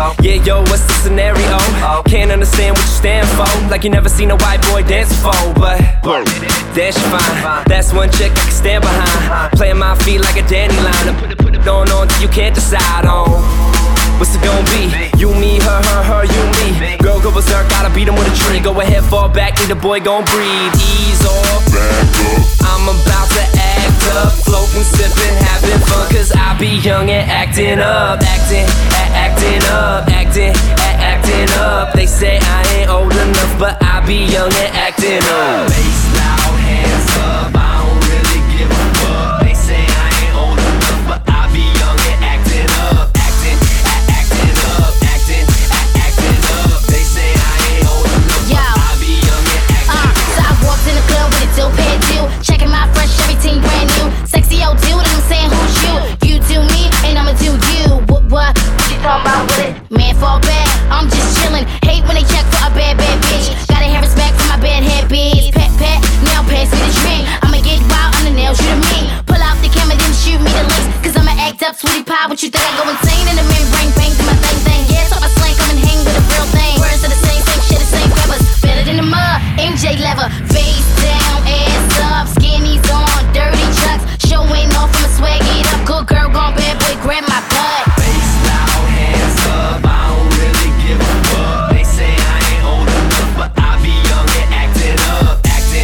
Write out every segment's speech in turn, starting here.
Yeah, yo, what's the scenario? Can't understand what you stand for. Like you never seen a white boy dance before. But that's fine. That's one chick I can stand behind. Playing my feet like a dandelion. And put it on till you can't decide on what's it gon' be? You, me, her, you, me. Girl, go berserk, gotta beat him with a tree. Go ahead, fall back, need the boy gon' breathe. Ease off, I'm about to act up. Floating, sipping, having fun. Cause I be young and acting up. Acting up. They say I ain't old enough, but I be young and acting up. Bass loud, hands up, I don't really give a fuck. They say I ain't old enough, but I be young and acting up. They say I ain't old enough, but I be young and acting up. So I walked in the club with a dope head deal, checking my fresh, everything brand new. Sexy old dude, and I'm saying who's you? You do me, and I'ma do you. What you talking about with it? Man, fall back, I'm just chillin'. Hate when they check for a bad bitch. Gotta have respect for my bad head bitch. Pat, now pass me the drink. I'ma get wild on the nails, you to me. Pull out the camera, then shoot me the links. Cause I'ma act up, sweetie pie. What you think I go insane in the min brain, bang to my thing. Yeah, talk my slang, come and hang with a real thing. Words are the same shit, the same rappers. Better than the mud, MJ leather. Face down, ass up, skinnies on, dirty trucks. Showing off, I'ma swag it up. Good girl, gone bad boy, grab my butt. Face loud, hands up, I don't really give a fuck. They say I ain't old enough, but I be young and acting up. Acting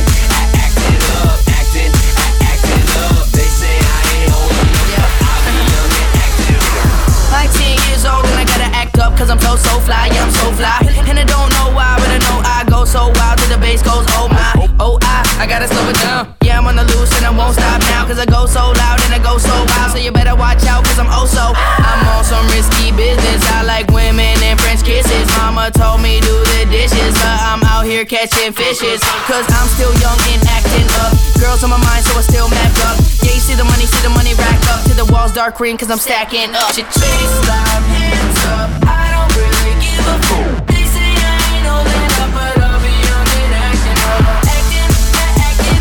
up. They say I ain't old enough, but I be young and acting up. Like 10 years old and I gotta act up cause I'm so fly, yeah I'm so fly. And I don't know why, but I know I go so wild till the bass goes oh my. Oh I gotta slow it down. Yeah, I'm on the loose and I won't stop now cause I go so loud and I go so wild. So you better watch out cause I'm oh so. I'm on some risky business. I like women and French kisses. Mama told me do the dishes, but I'm out here catching fishes. Cause I'm still young and acting up. Girls on my mind so I still map up. Yeah, you see the money rack up. To the walls dark green cause I'm stacking up. Shit, face loud, hands up. I don't really give a fuck. They say I ain't old enough, but I'll be young and acting up. Acting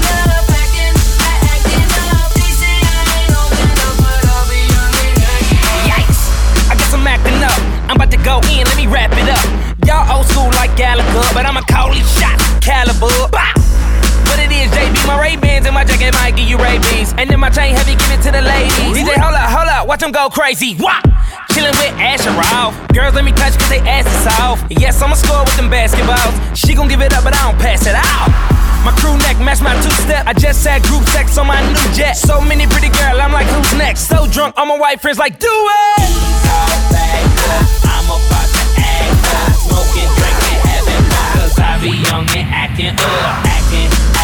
up. They say I ain't old enough, but I'll be young and acting up. Yikes, I guess I'm acting up. I'm about to go in, let me wrap it up. Y'all old school like Gallagher, but I'ma call these shots caliber. Bah! What it is, JB, my Ray-Bans and my jacket might give you Ray-Bans. And then my chain heavy, give it to the ladies. DJ, hold up, watch them go crazy. Wah! Chillin' with Asher Ralph. Girls let me touch cause they ass is off. Yes, I'ma score with them basketballs. She gon' give it up, but I don't pass it out. My crew neck match my two-step. I just had group sex on my new jet. So many pretty girls, I'm like, who's next? So drunk, all my white friends like, do it! I'm about to act up. Smoking, drinking, having fun. Cause I be young and acting up.